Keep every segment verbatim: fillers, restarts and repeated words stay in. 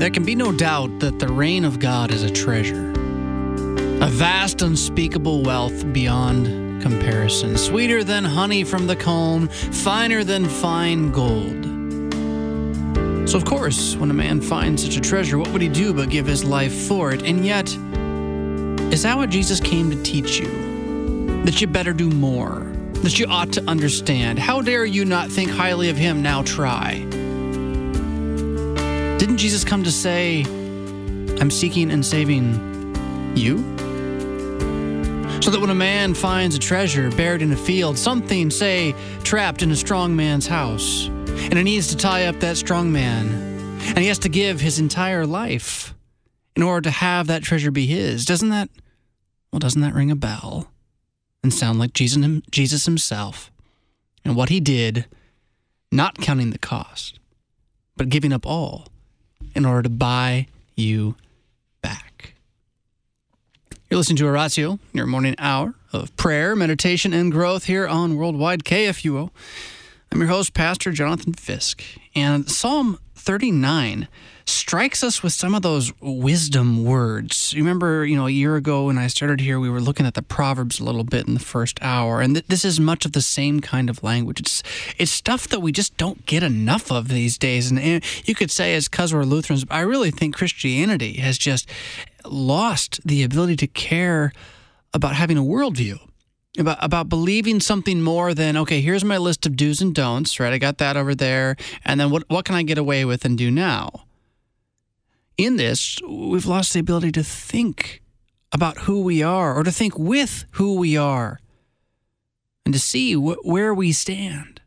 There can be no doubt that the reign of God is a treasure, a vast, unspeakable wealth beyond comparison, sweeter than honey from the comb, finer than fine gold. So, of course, when a man finds such a treasure, what would he do but give his life for it? And yet, is that what Jesus came to teach you? That you better do more, that you ought to understand. How dare you not think highly of him? Now try. Didn't Jesus come to say, I'm seeking and saving you? So that when a man finds a treasure buried in a field, something, say, trapped in a strong man's house, and he needs to tie up that strong man, and he has to give his entire life in order to have that treasure be his, doesn't that, well, doesn't that ring a bell and sound like Jesus, Jesus himself and what he did, not counting the cost, but giving up all in order to buy you back? You're listening to Oratio, your morning hour of prayer, meditation, and growth here on Worldwide K F U O. I'm your host, Pastor Jonathan Fisk, and Psalm thirty-nine strikes us with some of those wisdom words. You remember, you know, a year ago when I started here, we were looking at the Proverbs a little bit in the first hour, and th- this is much of the same kind of language. It's it's stuff that we just don't get enough of these days, and, and you could say it's because we're Lutherans, but I really think Christianity has just lost the ability to care about having a worldview. About about believing something more than, okay, here's my list of do's and don'ts, right? I got that over there. And then what, what can I get away with and do now? In this, we've lost the ability to think about who we are or to think with who we are and to see wh- where we stand.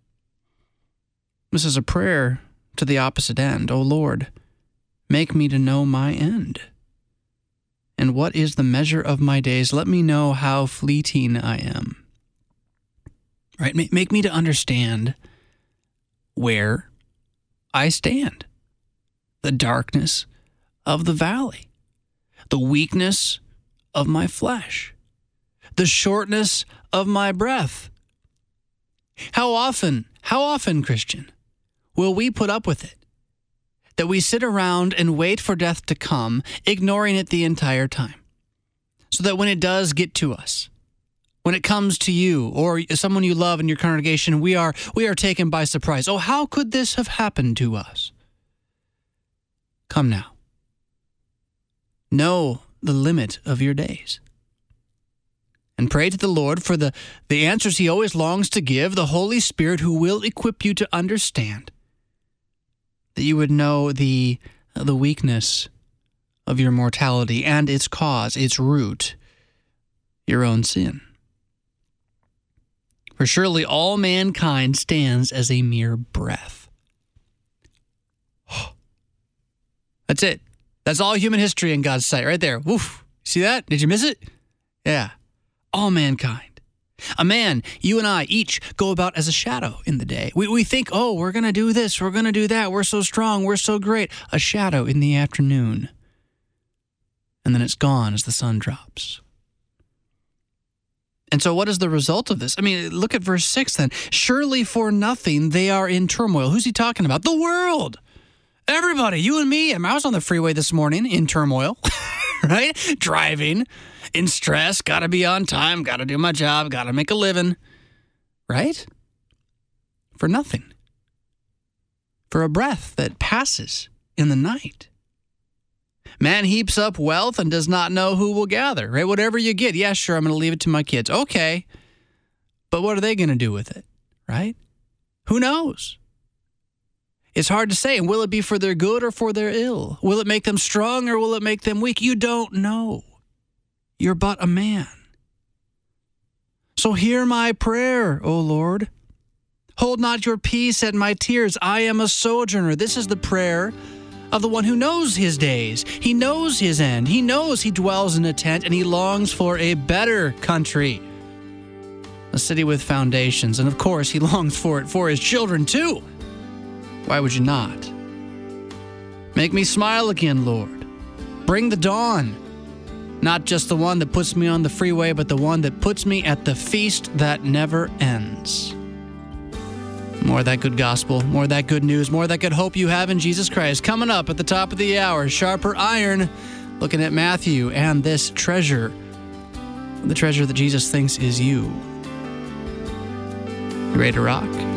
This is a prayer to the opposite end. Oh, Lord, make me to know my end. And what is the measure of my days? Let me know how fleeting I am. Right? Make me to understand where I stand. The darkness of the valley. The weakness of my flesh. The shortness of my breath. How often, how often, Christian, will we put up with it? That we sit around and wait for death to come, ignoring it the entire time. So that when it does get to us, when it comes to you or someone you love in your congregation, we are we are taken by surprise. Oh, how could this have happened to us? Come now. Know the limit of your days. And pray to the Lord for the, the answers he always longs to give, the Holy Spirit who will equip you to understand. That you would know the the weakness of your mortality and its cause, its root, your own sin. For surely all mankind stands as a mere breath. That's it. That's all human history in God's sight, right there. Woof. See that? Did you miss it? Yeah. All mankind. A man, you and I, each go about as a shadow in the day. We we think, oh, we're going to do this, we're going to do that, we're so strong, we're so great. A shadow in the afternoon. And then it's gone as the sun drops. And so what is the result of this? I mean, look at verse six then. Surely for nothing they are in turmoil. Who's he talking about? The world. Everybody, you and me. I was on the freeway this morning in turmoil, right? Driving. In stress, got to be on time, got to do my job, got to make a living, right? For nothing. For a breath that passes in the night. Man heaps up wealth and does not know who will gather, right? Whatever you get, yeah, sure, I'm going to leave it to my kids. Okay, but what are they going to do with it, right? Who knows? It's hard to say, and will it be for their good or for their ill? Will it make them strong or will it make them weak? You don't know. You're but a man. So hear my prayer, O Lord. Hold not your peace at my tears. I am a sojourner. This is the prayer of the one who knows his days. He knows his end. He knows he dwells in a tent and he longs for a better country. A city with foundations. And of course, he longs for it for his children too. Why would you not? Make me smile again, Lord. Bring the dawn. Not just the one that puts me on the freeway, but the one that puts me at the feast that never ends. More of that good gospel, more of that good news, more of that good hope you have in Jesus Christ. Coming up at the top of the hour, Sharper Iron, looking at Matthew and this treasure, the treasure that Jesus thinks is you. You ready to rock?